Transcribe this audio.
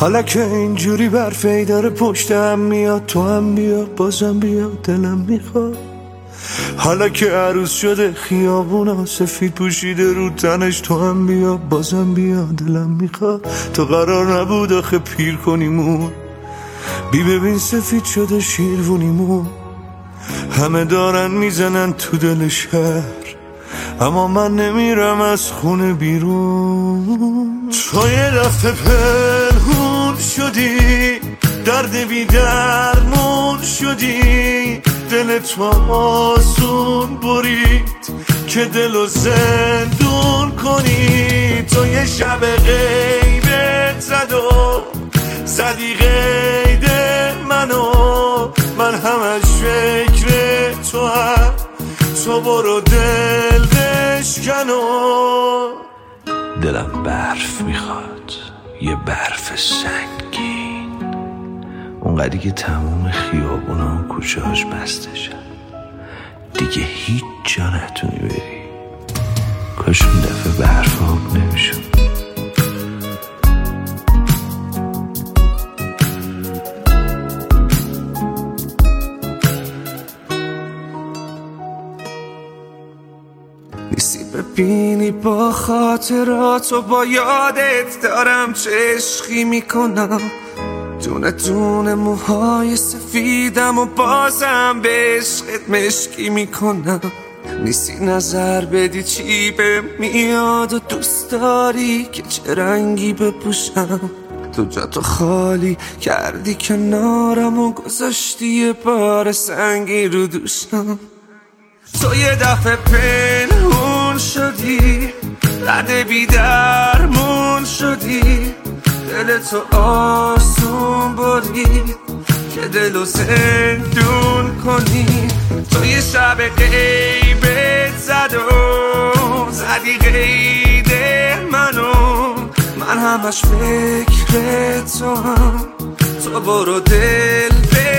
حالا که اینجوری برفی داره پشتم میاد، تو هم بیا بازم بیا دلم میخواد. حالا که عروس شده خیابونا سفید پوشیده رو تنش، تو هم بیا بازم بیا دلم میخواد. تو قرار نبود آخه پیر کنیمون، بی ببین سفید شده شیروونیمون. همه دارن میزنن تو دل شهر، اما من نمیرم از خونه بیرون. تو یه دفعه پنهون شدی، درد بی درمون شدی، دل تو آسون برید که دلو زندون کنی. تو یه شب غیبت زد و زدی قید منو، من همش فکر تو هم، تو برو دل بشکنو. دلم برف میخواد، یه برف سنگین، اونقدری که تموم خیابونا و کوچه‌هاش بستشن، دیگه هیچ جا نتونی بری. کاش اون دفعه برف آب نمیشد. نیستی ببینی با خاطرات و با یادت دارم چه عشقی میکنم. دونه دونه موهای سفیدم و بازم به عشقت مشکی میکنم. نیستی نظر بدی چی به میاد و دوست داری که چه رنگی بپوشم. تو جاتو خالی کردی کنارم و گذاشتی یه بار سنگی رو دوشم. تو یه دفعه پنهون شدی، درد بی درمون شدی، دل تو آسون برید که دلو زندون کنی. تو یه شب غیبت زد و زدی قید منو، من همش فکر تو هم، تو برو دل